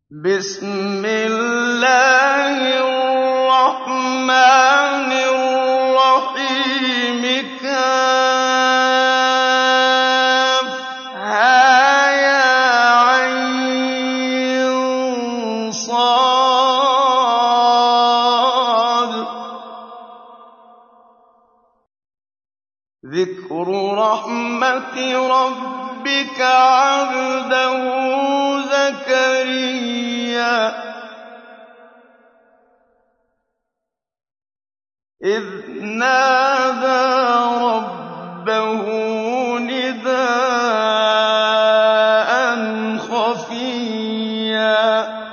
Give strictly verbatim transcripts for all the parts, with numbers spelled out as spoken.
بسم الله الرحمن الرحيم كافها يا عين صاد ذكر رحمة ربك عبده زكريا إذ نادى ربه نداء خفيا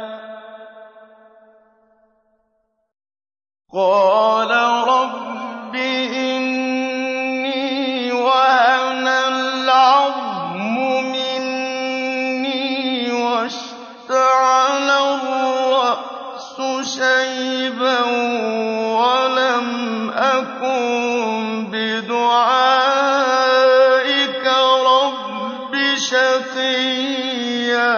قال رب إني وهن العظم مني واشتعل الرأس شيبا ولم أكن بدعائك رب شقيا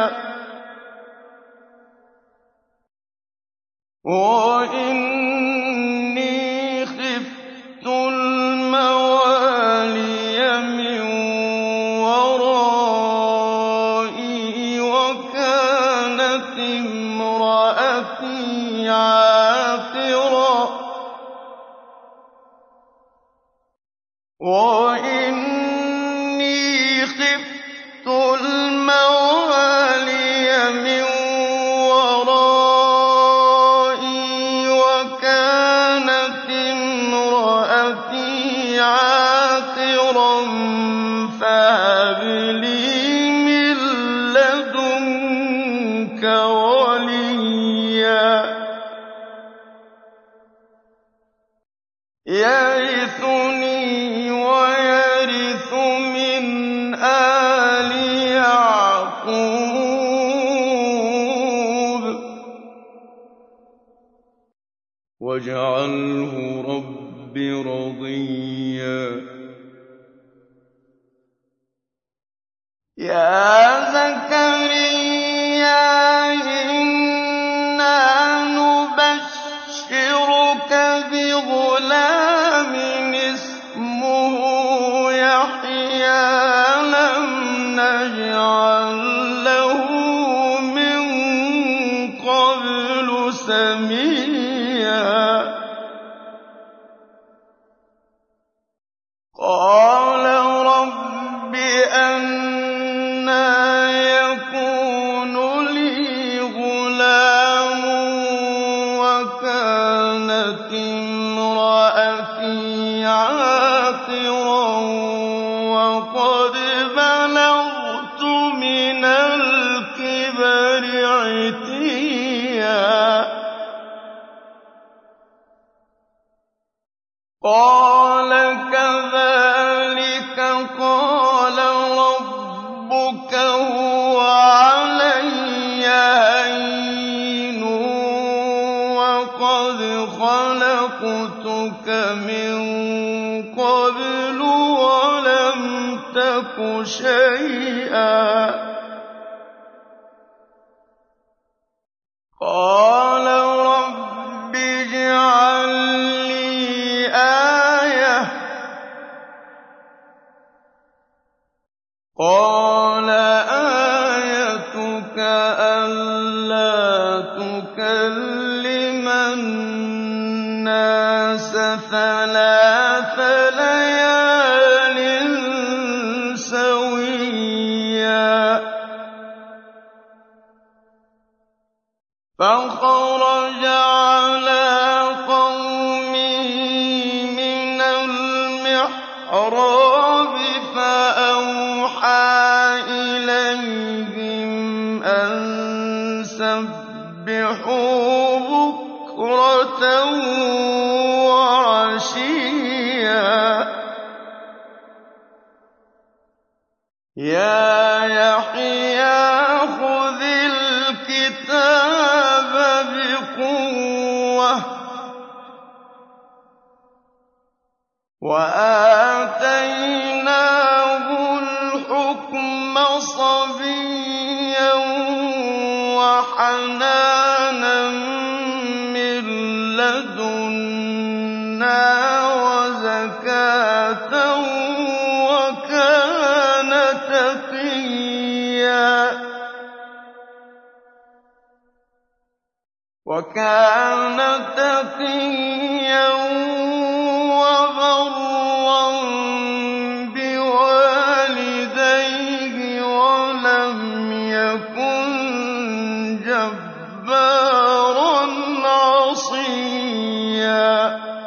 وإني خفت الموالي من ورائي وكانت امرأتي عاقرا وإني خفت الموالي من ورائي وكانت امرأتي عاقرا فهب لي من لدنك وليا يرثني ويرث من آل يعقوب واجعله رب رضيا يا زكريا إنا نبشرك بغلام اسمه يحيى لم نجعل له من قبل سميا قال رب أنى يكون لي غلام وكانت امرأتي عاقرا وقد بلغت من الكبر عتيا قال كذلك قال ربك هو علي هين وقد خلقتك من قبل ولم تك شيئا قال رب اجعل لي آية قال آيتك ألا تكلم الناس ثلاث ليال سويا فخرج على قومه من المحراب فأوحى إليهم أن سبحوا بكرة وعشيا يا يحيى خذ الكتاب بقوة وآتيناه الحكم صبيا وَحَنَانًا مِّن لَّدُنَّا وَزَكَاةً وَكَانَ تَقِيًّا وَكَانَ تَقِيًّا وَبَرًّا بِوَالِدَيْهِ وَلَمْ يَكُن جَبَّارًا عَصِيًّا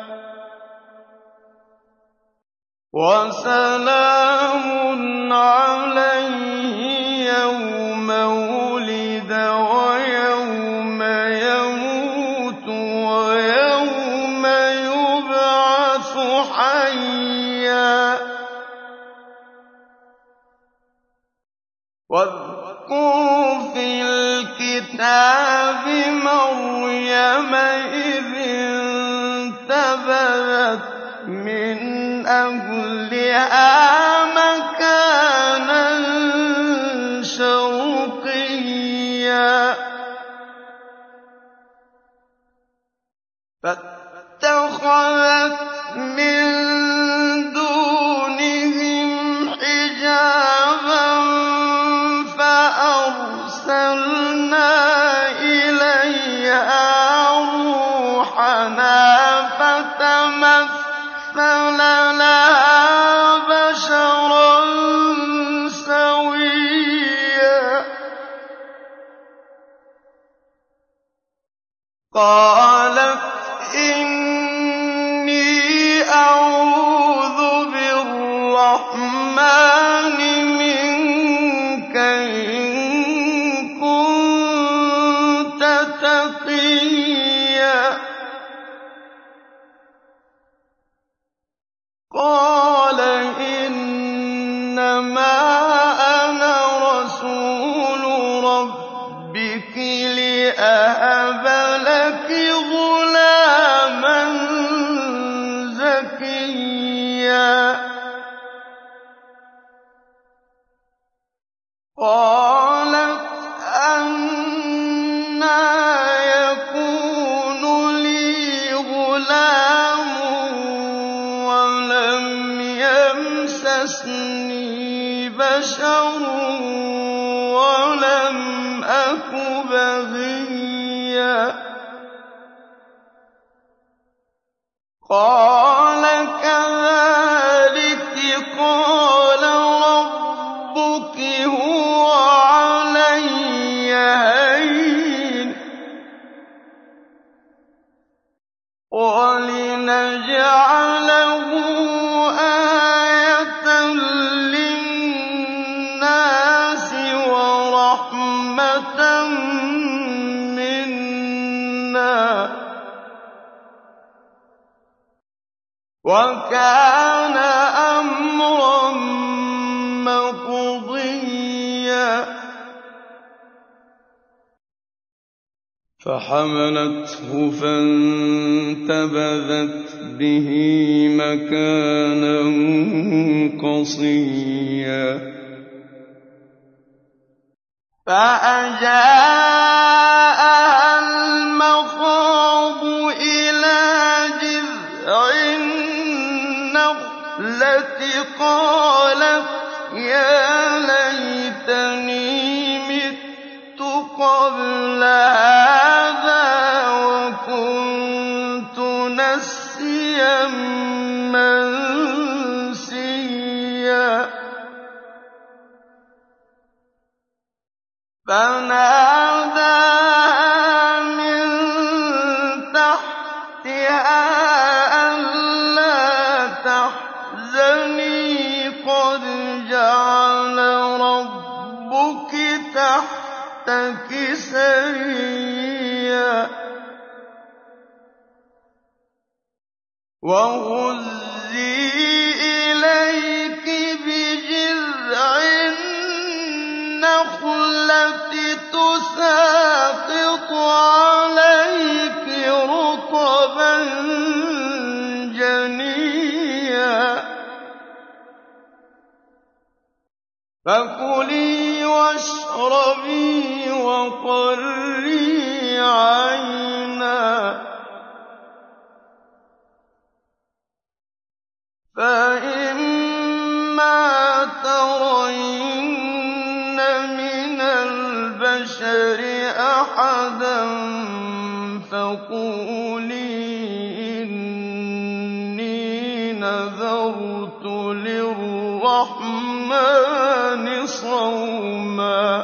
وَسَلَامٌ عَلَيْهِ يَوْمَ وُلِدَ وَيَوْمَ يَمُوتُ وَيَوْمَ يُبْعَثُ حَيًّا وَاذْكُرْ فِي الْكِتَابِ مَرْيَمَ إِذِ انتَبَذَتْ مِنْ أَهْلِهَا مَكَانًا شَرْقِيًّا فَاتَّخَذَتْ مِن دُونِهِمْ حِجَابًا فَأَرْسَلْنَا إِلَيْهَا رُوحَنَا فَتَمَثَّلَ لَهَا بَشَرًا سَوِيًّا قَالَتْ إِنِّي أَعُوذُ بِالرَّحْمَٰنِ مِنكَ إِن كُنتَ تَقِيًّا قَالَ إِنَّمَا أَنَا رَسُولُ رَبِّكِ لِأَهَبَ لَكِ غُلَامًا زَكِيًّا قَالَتْ أَنَّىٰ يَكُونُ لِي غُلَامٌ وَلَمْ يَمْسَسْنِي بَشَرٌ وَلَمْ أَكُ بَغِيًّا قَالَ كَذَٰلِكِ قَالَ رَبُّكِ هُوَ عَلَيَّ هَيِّنٌ وَلِنَجْعَلَهُ آيَةً لِّلنَّاسِ وَرَحْمَةً مِّنَّا ۚ وَكَانَ أَمْرًا مَّقْضِيًّا فَحَمَلَتْهُ فَانتَبَذَتْ بِهِ مَكَانًا قَصِيًّا فَأَجَاءَهَا الْمَخَاضُ إِلَىٰ جِذْعِ النَّخْلَةِ قَالَتْ يَا لَيْتَنِي مِتُّ قَبْلَ هَٰذَا وَكُنتُ نَسِيًّا مَّنسِيًّا فَنَادَاهَا مِن تَحْتِهَا أَلَّا تَحْزَنِي قَدْ جَعَلَ رَبُّكِ تَحْتَكِ سَرِيًّا وَهُزِّي إِلَيْكِ بِجِذْعِ النَّخْلَةِ تُسَاقِطْ عَلَيْكِ رُطَبًا جَنِيًّا فَكُلِي وَاشْرَبِي وَقَرِّي لِي عَيْنًا فَإِمَّا تَرَيِنَّ مِنَ الْبَشَرِ أَحَدًا فَقُولِي إِنِّي نَذَرْتُ لِلرَّحْمَٰنِ صَوْمًا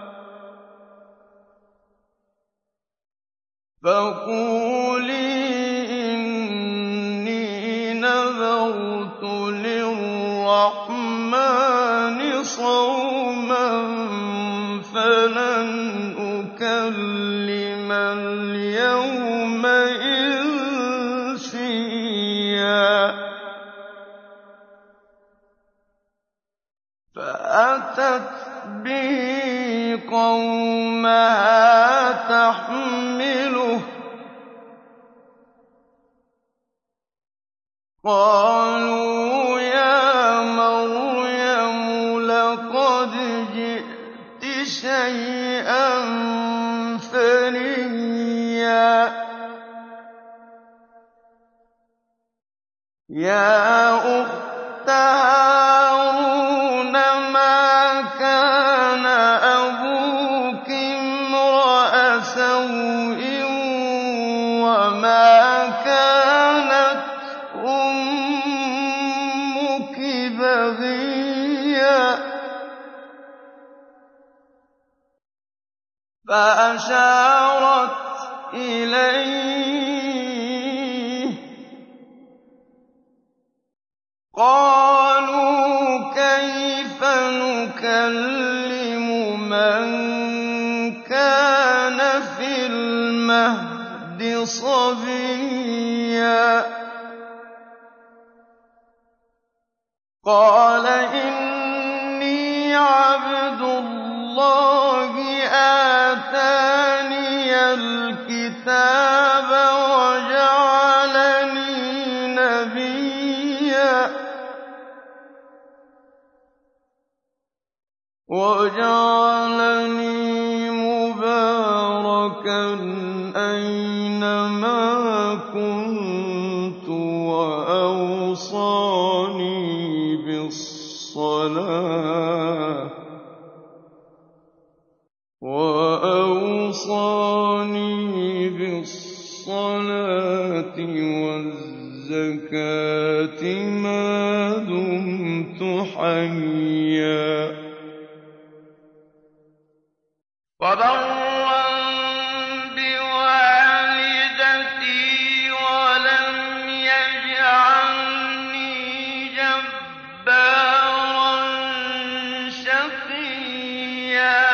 فَقُولِي إِنِّي نَذَرْتُ لِلرَّحْمَٰنِ صَوْمًا فَلَنْ أُكَلِّمَ الْيَوْمَ إِنسِيًّا فَأَتَتْ بِهِ قَوْمَهَا تَحْمِلُهُ ۖ قَالُوا يَا مَرْيَمُ لَقَدْ جِئْتِ شَيْئًا فَرِيًّا يَا أُخْتَ هَارُونَ مَا كَانَ أَبُوكِ امْرَأَ سَوْءٍ وَمَا كَانَتْ أُمُّكِ بَغِيًّا فَأَشَارَتْ إِلَيْهِ ۖ قَالُوا كَيْفَ نُكَلِّمُ مَن كَانَ فِي الْمَهْدِ صَبِيًّا قَالَ إِنِّي عَبْدُ اللَّهِ آتَانِيَ الْكِتَابَ وَجَعَلَنِي نَبِيًّا وَجَعَلَنِي مُبَارَكًا أَيْنَمَا كُنتُ وَأَوْصَانِي بِالصَّلَاةِ وَأَوْصَانِي بِالصَّلَاةِ وَالزَّكَاةِ مَا دُمْتُ حَيًّا وَبَرًّا بِوَالِدَتِي وَلَمْ يَجْعَلْنِي جَبَّارًا شَقِيًّا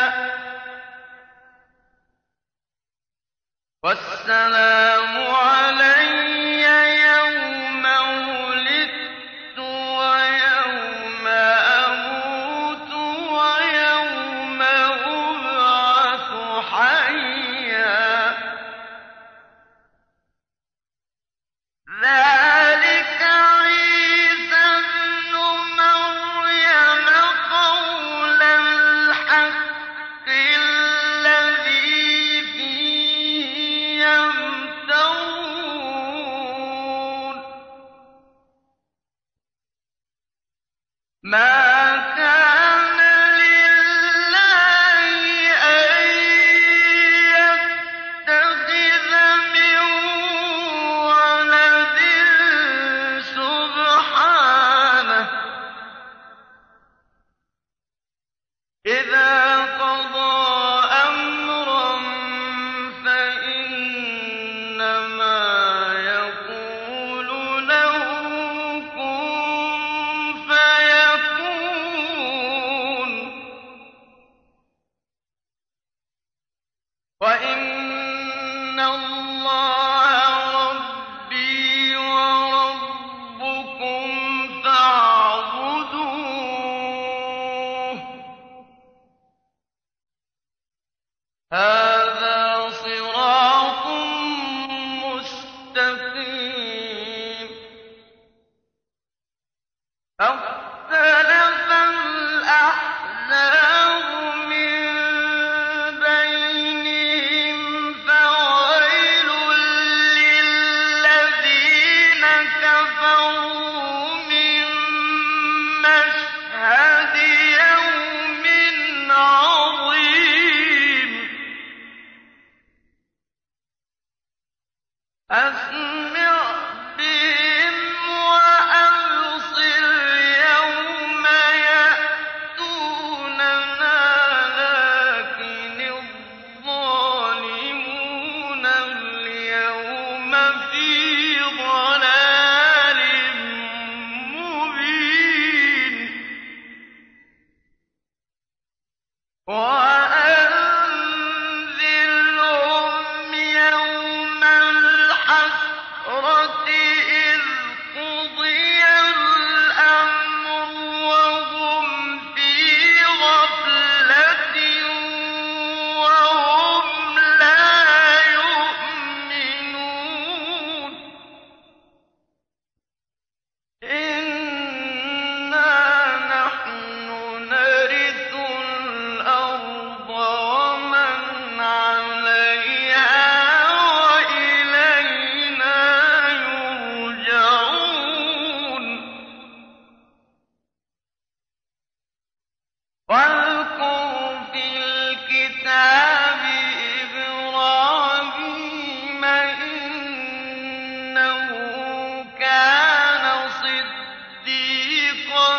وَالسَّلَامُ عَلَيَّ يَوْمَ وُلِدتُّ وَيَوْمَ أَمُوتُ وَيَوْمَ أُبْعَثُ حَيًّا ذَٰلِكَ عِيسَى ابْنُ مَرْيَمَ قَوْلَ الْحَقِّ الَّذِي فِيهِ يَمْتَرُونَ مَا كَانَ لِلَّهِ أَن يَتَّخِذَ مِن وَلَدٍ سُبْحَانَهُ ۚ إِذَا قَضَىٰ أَمْرًا فَإِنَّمَا يَقُولُ لَهُ كُن فَيَكُونُ وَإِنَّ اللَّهَ رَبِّي وَرَبُّكُمْ فَاعْبُدُوهُ ۚ هَٰذَا صِرَاطٌ مُّسْتَقِيمٌ فَاخْتَلَفَ الْأَحْزَابُ مِن بَيْنِهِمْ أسمع بهم وأبصر يوم يأتوننا لكن الظالمون اليوم في ضلال مبين وأنذرهم يوم الحسرة إذ قضي الأمر وهم في غفلة وهم لا يؤمنون إنا نحن نرث الأرض ومن عليها وإلينا يرجعون واذكر في الكتاب إبراهيم إنه كان صديقا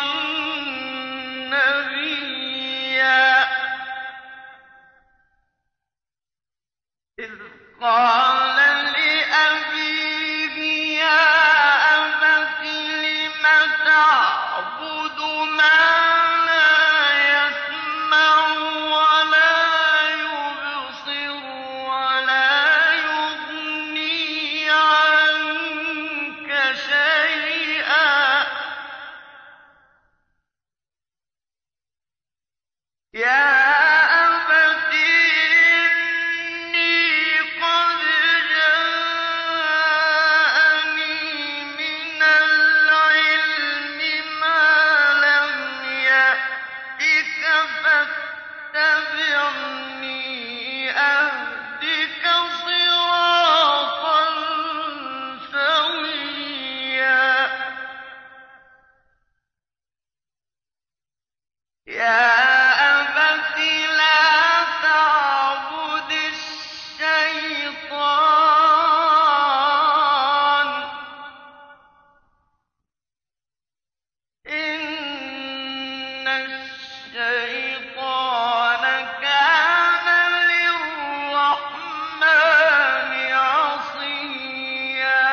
نبيا إذ قال لأبيه يا أبت لم تعبد ما لا يسمع ولا يبصر ولا يغني عنك شيئا يا أبت إني قد جاءني من العلم ما لم يأتك فاتبعني أهدك صراطا سويا يا أبت لا تعبد الشيطان إن الشيطان كان للرحمن عصيا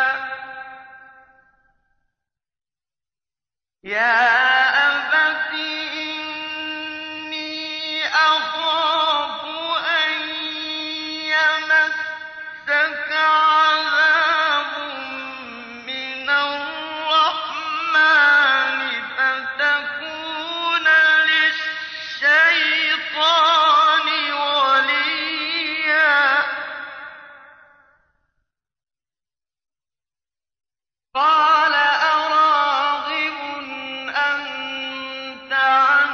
يا أبت إني أخاف أن يمسك عذاب من الرحمن فتكون للشيطان وليا قال أراغب أنت عن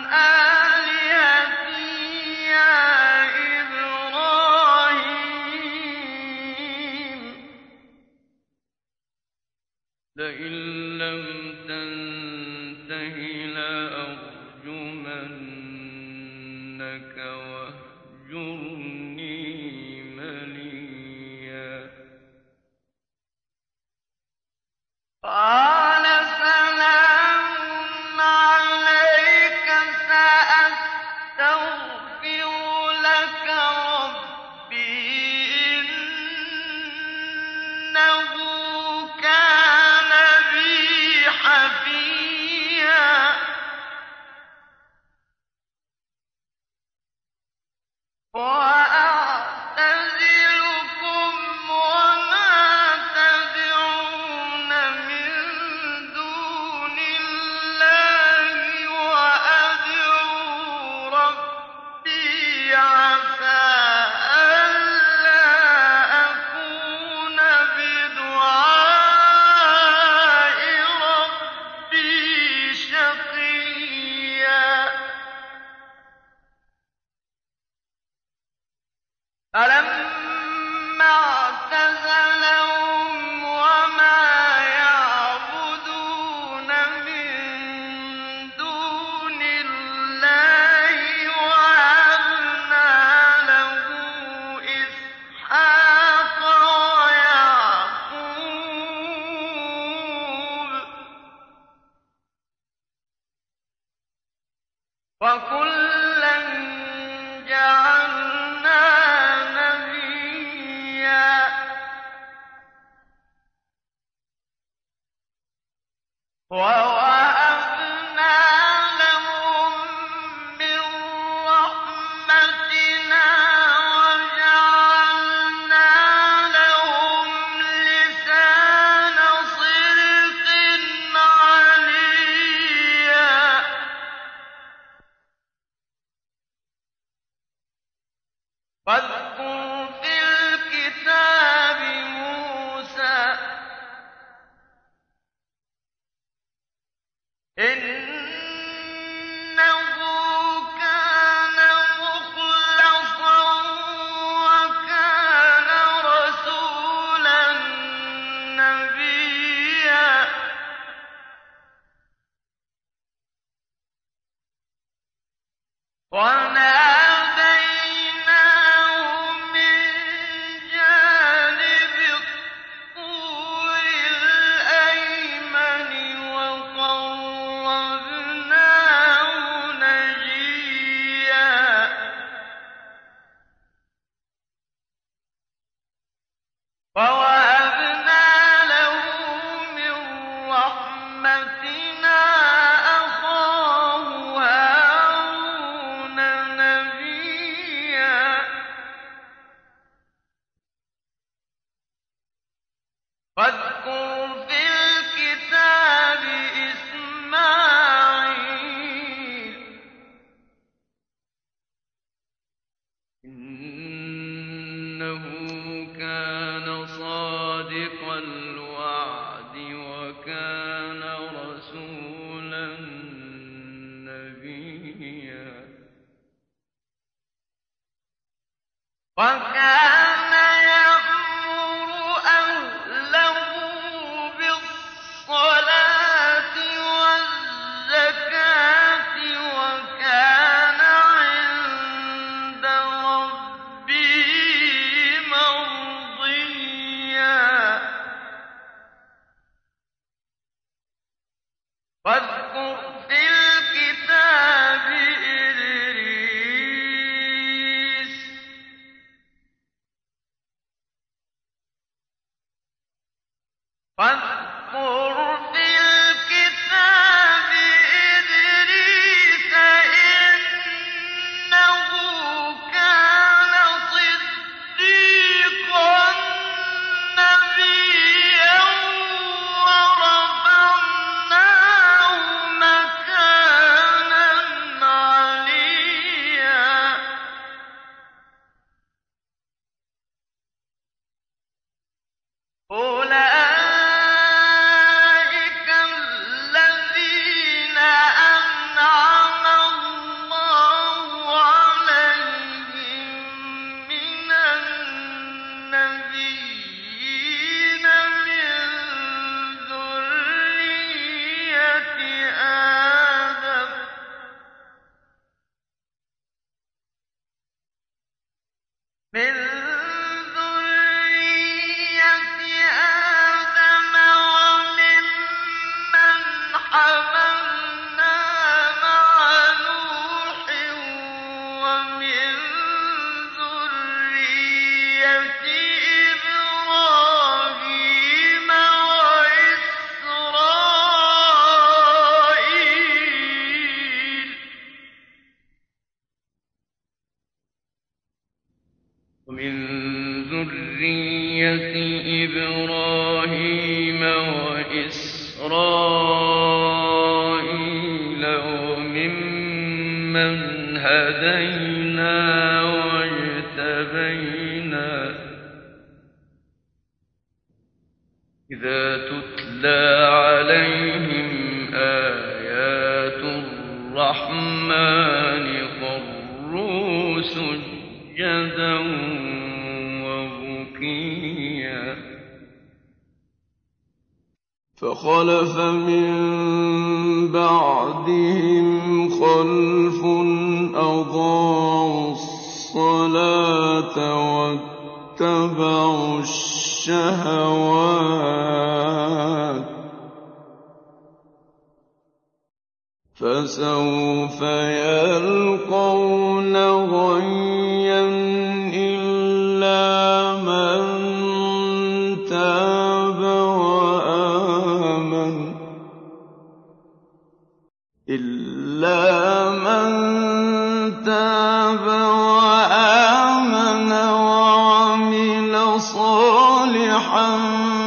آلهتي يا إبراهيم لئن لم تنته لأرجمنك واهجرني مليا قال سلام عليك سأستغفر لك ربي إنه كان بي حفيا وأعتزلكم وما تدعون من دون الله وأدعو ربي عسى ألا أكون بدعاء ربي شقيا فلما اعتزلهم وما يعبدون من دون الله وهبنا له إسحاق ويعقوب وَوَهَبْنَا لَهُم مِّن رَّحْمَتِنَا وَجَعَلْنَا لَهُمْ لِسَانَ صِدْقٍ عَلِيًّا وَاذْكُرْ فِي الْكِتَابِ مُوسَىٰ ۚ إِنَّهُ كَانَ مُخْلَصًا وَكَانَ رَسُولًا نَّبِيًّا وَنَادَيْنَاهُ مِن جَانِبِ الطُّورِ الْأَيْمَنِ وَقَرَّبْنَاهُ نَجِيًّا وَوَهَبْنَا لَهُ مِن رَّحْمَتِنَا أَخَاهُ هَارُونَ نَبِيًّا وَاذْكُرْ فِي الْكِتَابِ إِسْمَاعِيلَ ۚ إِنَّهُ كَانَ صَادِقَ الْوَعْدِ وَكَانَ رَسُولًا نَّبِيًّا وَكَانَ يَأْمُرُ أَهْلَهُ بِالصَّلَاةِ وَالزَّكَاةِ وَكَانَ عِندَ رَبِّهِ مَرْضِيًّا وَاذْكُرْ فِي الْكِتَابِ إِدْرِيسَ ۚ واذكر في الكتاب إدريس إنه كان صديقا نبيا ورفعناه مكانا عليا أولئك الذين أنعم الله عليهم من النبيين من ذرية آدم من ذرية آدم وممن حملنا مع نوح ومن ذرية إبراهيم وإسرائيل ومن ذرية إبراهيم وإسرائيل وممن هدينا واجتبينا إذا تتلى عليهم آيات الرحمن خروا سجدا وبكيا فخلف من بعدهم خلف أضاعوا الصلاة واتبعوا الشهوات فسوف يلقون غيا إلا من تاب وآمن إِلَّا مَن تَابَ وَآمَنَ وَعَمِلَ صَالِحًا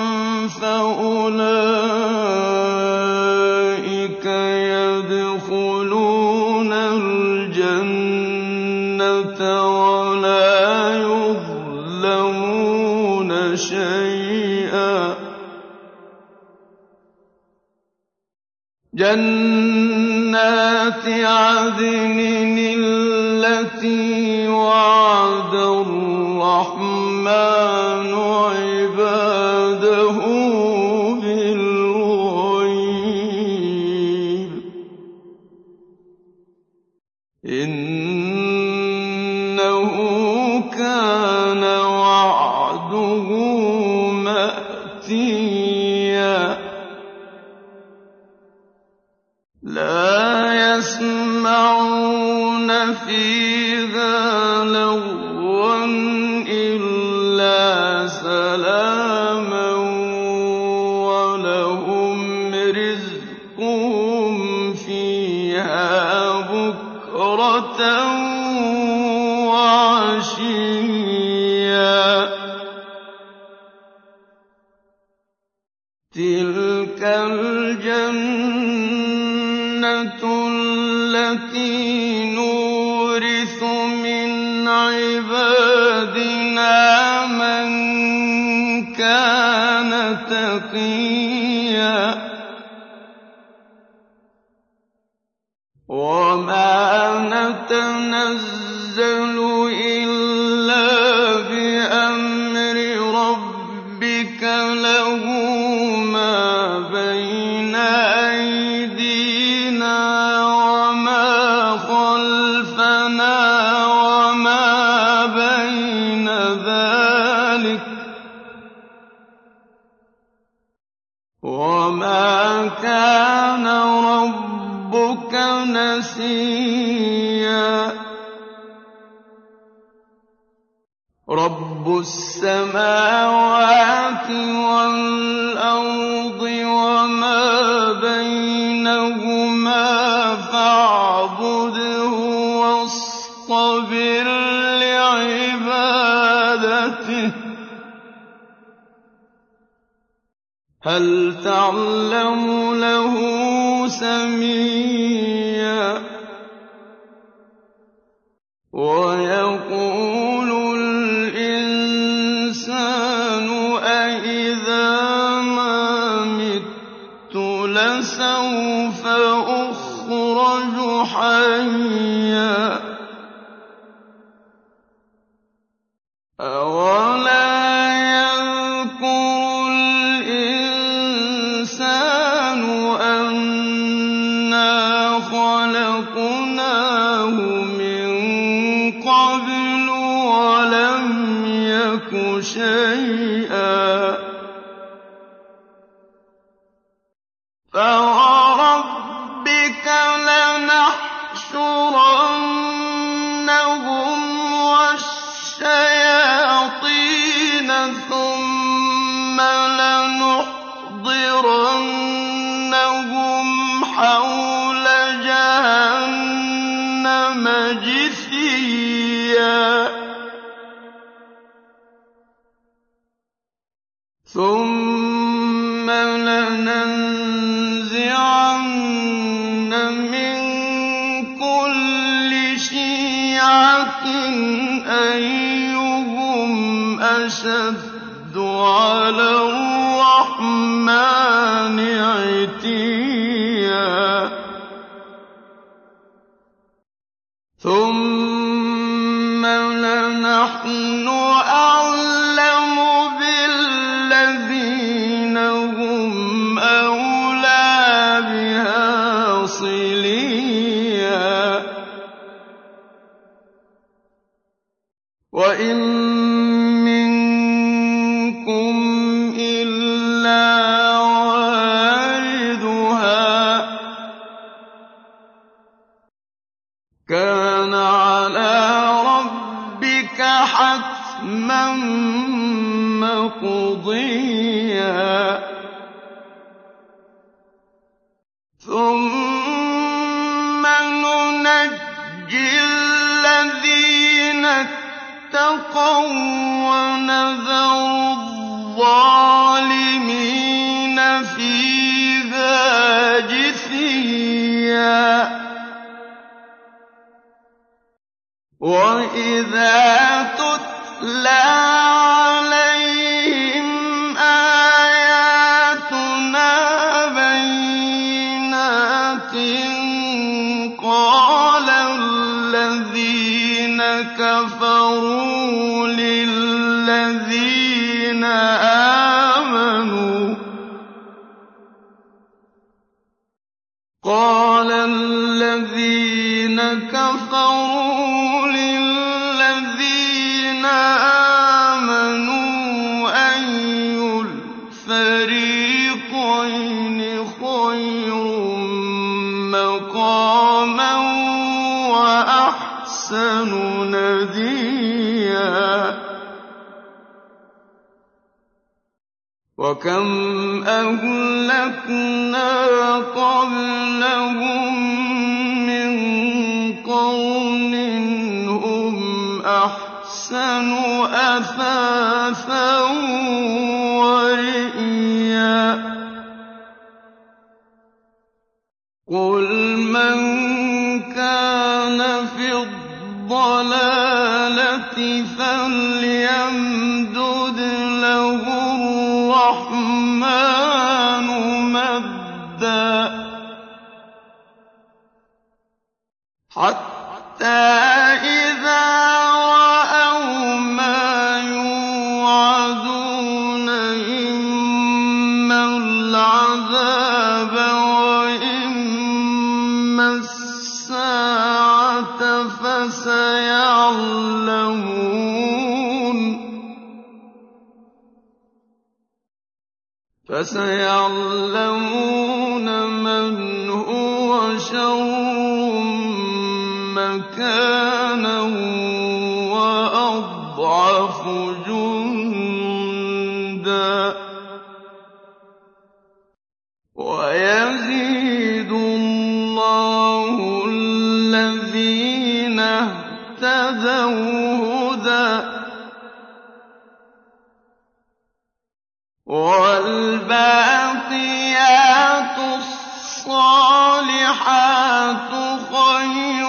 فَأُولَٰئِكَ يَدْخُلُونَ الْجَنَّةَ وَلَا يُظْلَمُونَ شَيْئًا. جَنَّاتِ عَدْنٍ الَّتِي وَعَدَ الرَّحْمَٰنُ عِبَادَهُ بِالْغَيْبِ ۚ إِنَّهُ كَانَ وَعْدُهُ مَأْتِيًّا. لَّا يَسْمَعُونَ فِيهَا لَغْوًا إِلَّا سَلَامًا وَلَهُمْ رِزْقُهُمْ فِيهَا بُكْرَةً وَعَشِيًّا. تِلْكَ الْجَنَّةُ الَّتِي نُورِثُ مِنْ عِبَادِنَا مَن كَانَ تَقِيًّا. وَمَا نَتَنَزَّلُ إِلَّا بِأَمْرِ رَبِّكَ لَهُ مَا بَيْنَ أَيْدِينَا وَمَا خَلْفَنَا وَمَا بَيْنَ ذَٰلِكَ ۚ وَمَا كَانَ رَبُّكَ نَسِيًّا. رَبُّ السَّمَاوَاتِ وَالْأَرْضِ وَمَا بَيْنَهُمَا فَاعْبُدْهُ وَاصْطَبِرْ لِعِبَادَتِهِ ۚ هَلْ تَعْلَمُ لَهُ سَمِيًّا. وَيَقُولُ الْإِنسَانُ أَإِذَا مَا مِتُّ لَسَوْفَ أُخْرَجُ حَيًّا. أَوَلَا يَذْكُرُ الْإِنسَانُ أَنَّا خَلَقْنَاهُ مِن قَبْلُ وَلَمْ يَكُ شَيْئًا. فَوَرَبِّكَ لَنَحْشُرَنَّهُمْ وَالشَّيَاطِينَ ثُمَّ لَنُحْضِرَنَّهُمْ حَوْلَ جَهَنَّمَ جِثِيًّا. ثُمَّ لَنَنزِعَنَّ مِن كُلِّ شِيعَةٍ أَيُّهُمْ أَشَدُّ عَلَى الرَّحْمَٰنِ عِتِيًّا. ثُمَّ لَنَحْنُ أَعْلَمُ بِالَّذِينَ هُمْ أَوْلَىٰ بِهَا صِلِيًّا. وَإِن مِّنكُمْ إِلَّا وَارِدُهَا ۚ كَانَ عَلَىٰ رَبِّكَ حَتْمًا مَّقْضِيًّا. ثُمَّ اتَّقَوا وَّنَذَرُ الظَّالِمِينَ فِيهَا جِثِيًّا. وَإِذَا تُتْلَىٰ عَلَيْهِمْ آيَاتُنَا بَيِّنَاتٍ قَالَ الَّذِينَ كَفَرُوا لِلَّذِينَ آمَنُوا قَالَ الَّذِينَ كَفَرُوا لِلَّذِينَ آمَنُوا أَيُّ الْفَرِيقَيْنِ خَيْرٌ مَّقَامًا وَأَحْسَنُ نَدِيًّا. وَكَمْ أَهْلَكْنَا قَبْلَهُم مِّن قَرْنٍ هُمْ أَحْسَنُ أَثَاثًا وَرِئْيًا. قُلْ مَن كَانَ فِي الضَّلَالَةِ فَلْيَمْدُدْ لَهُ الرَّحْمَٰنُ مَدًّا حَتَّىٰ إِذَا رَأَوْا مَا يُوعَدُونَ إِمَّا الْعَذَابَ وَإِمَّا السَّاعَةَ فَسَيَعْلَمُونَ مَنْ هُوَ شَرٌّ مَّكَانًا وَأَضْعَفُ جُندًا. وَيَزِيدُ اللَّهُ الَّذِينَ اهْتَدَوْا هُدًى ۗ وَالْبَاقِيَاتُ الصَّالِحَاتُ خَيْرٌ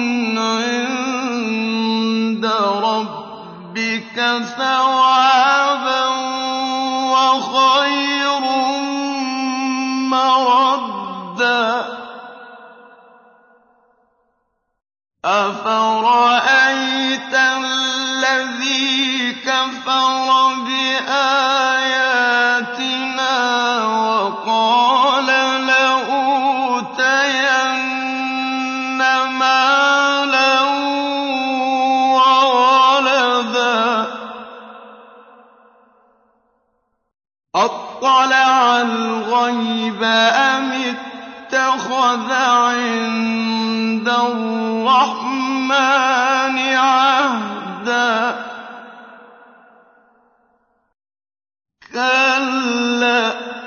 عِندَ رَبِّكَ ثَوَابًا وَخَيْرٌ مَّرَدًّا. أَفَرَأَيْتَ الَّذِي كَفَرَ بِآيَاتِنَا وَقَالَ لَأُوتَيَنَّ مَالًا وَوَلَدًا أَطَّلَعَ الْغَيْبَ أَمِ اتَّخَذَ عِندَ الرَّحْمَٰنِ عَهْدًا. كَلَّا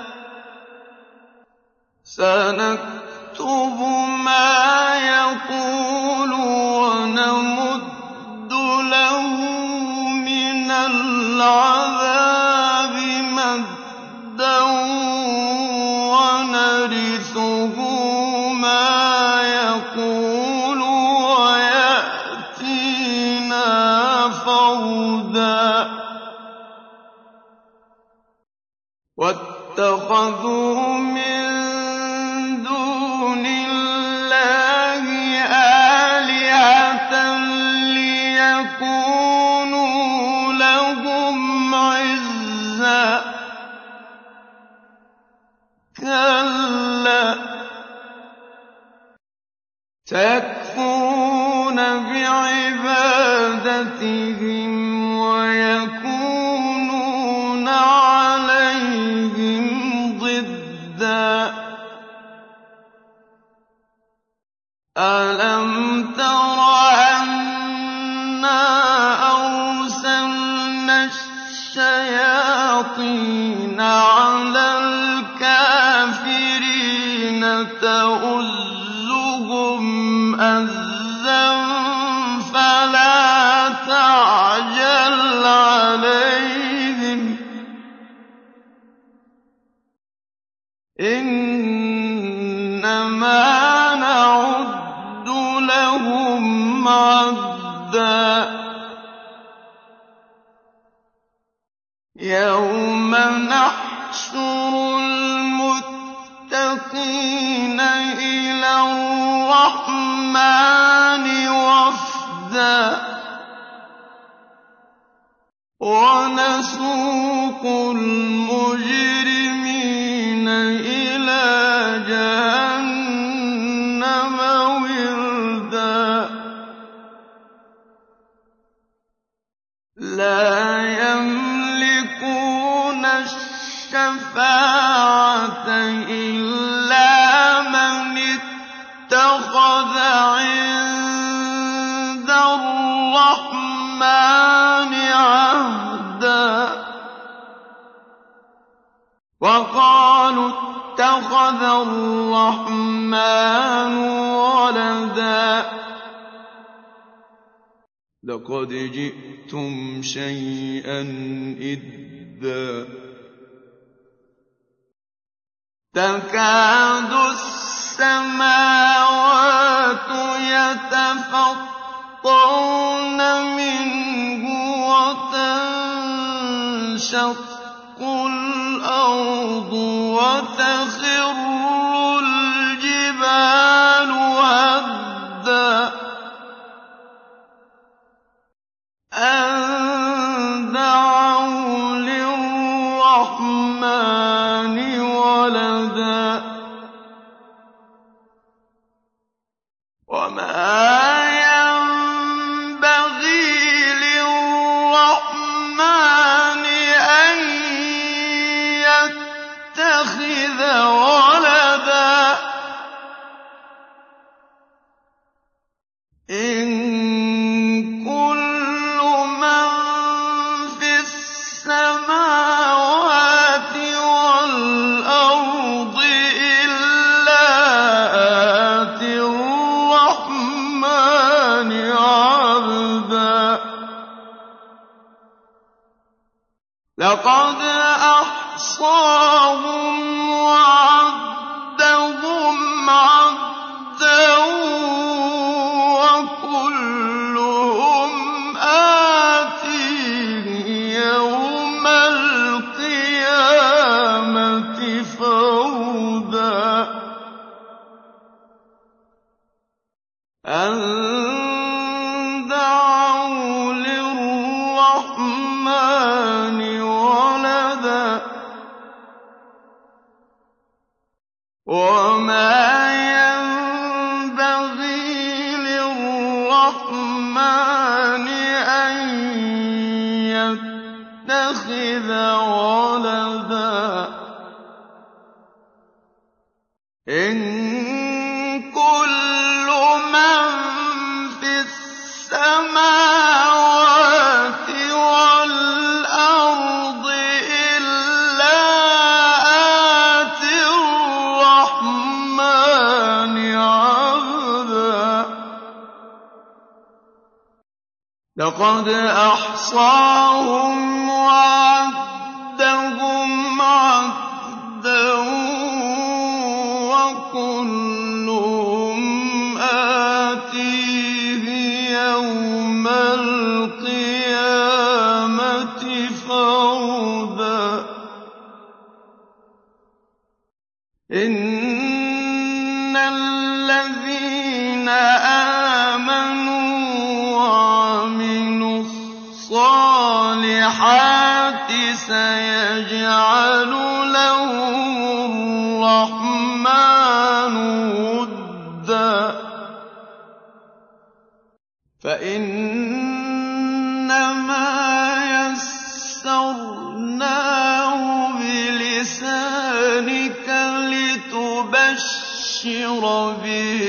سَنَكْتُبُ مَا يَقُولُ وَنَمُدُّ لَهُ مِنَ الْعَذَابِ مَدًّا وَنَرِثُهُ مَا يَقُولُ وَيَأْتِينَا فَرْدًا. وَاتَّخَذُوا مِن دُونِ اللَّهِ آلِهَةً لِّيَكُونُوا لَهُمْ عِزًّا. كَلَّا سَيَكْفُرُونَ بِعِبَادَتِهِمْ وَيَكُونُونَ عَلَيْهِمْ ضِدًّا. أَلَمْ تَرَ أَنَّا أَرْسَلْنَا الشَّيَاطِينَ عَلَى الْكَافِرِينَ تَؤُزُّهُمْ أَزًّا فَلَا تَعْجَلْ إِنَّمَا نَعُدُّ لَهُمْ عَدًّا يَوْمَ نَحْشُرُ الْمُتَّقِينَ إِلَى الرَّحْمَٰنِ وَفْدًا وَنَسُوقُ الْمُجْرِمِينَ إِلَىٰ جَهَنَّمَ وِرْدًا لَّا يَمْلِكُونَ الشَّفَاعَةَ إِلَّا مَنِ اتَّخَذَ عِندَ الرَّحْمَٰنِ عَهْدًا وَقَالُوا اتَّخَذَ الرَّحْمَٰنُ وَلَدًا لَّقَدْ جِئْتُمْ شَيْئًا إِدًّا تَكَادُ السَّمَاوَاتُ يَتَفَطَّرْنَ مِنْهُ وَتَنشَقُّ الْأَرْضُ وَتَخِرُّ الْجِبَالُ هَدًّا أَن دَعَوْا لِلرَّحْمَٰنِ وَلَدًا وَمَا يَنبَغِي لِلرَّحْمَٰنِ أَن يَتَّخِذَ وَلَدًا إِن كُلُّ مَن فِي السَّمَاوَاتِ وَالْأَرْضِ إِلَّا آتِي الرَّحْمَٰنِ عَبْدًا لَّقَدْ أَحْصَاهُمْ وَعَدَّهُمْ عَدًّا وَكُلُّهُمْ آتِيهِ يَوْمَ الْقِيَامَةِ فَرْدًا أَن دَعَوْا لِلرَّحْمَٰنِ وَلَدًا وَمَا يَنبَغِي لِلرَّحْمَٰنِ أَن يَتَّخِذَ وَلَدًا إِن كُلُّ مَن فِي السَّمَاوَاتِ وَالْأَرْضِ إِلَّا آتِي الرَّحْمَٰنِ عَبْدًا لَّقَدْ أَحْصَاهُمْ وَعَدَّهُمْ عَدًّا وَكُلُّهُمْ آتِيهِ يَوْمَ الْقِيَامَةِ فَرْدًا إِنَّ الَّذِينَ آمَنُوا وَعَمِلُوا الصَّالِحَاتِ سَيَجْعَلُ لَهُمُ الرَّحْمَٰنُ وُدًّا فَإِنَّمَا يَسَّرْنَاهُ بِلِسَانِكَ لِتُبَشِّرَ بِهِ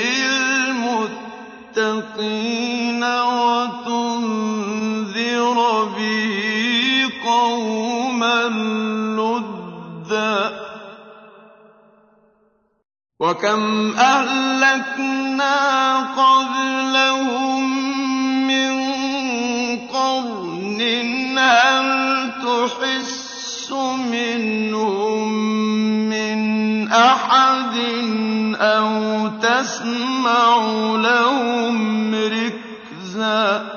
الْمُتَّقِينَ وَتُنذِرَ بِهِ قَوْمًا لُّدًّا وَكَمْ أَهْلَكْنَا قَبْلَهُم مِّن قَرْنٍ هَلْ تُحِسُّ مِنْهُم مِّنْ أَحَدٍ أَوْ تَسْمَعُ لَهُمْ رِكْزًا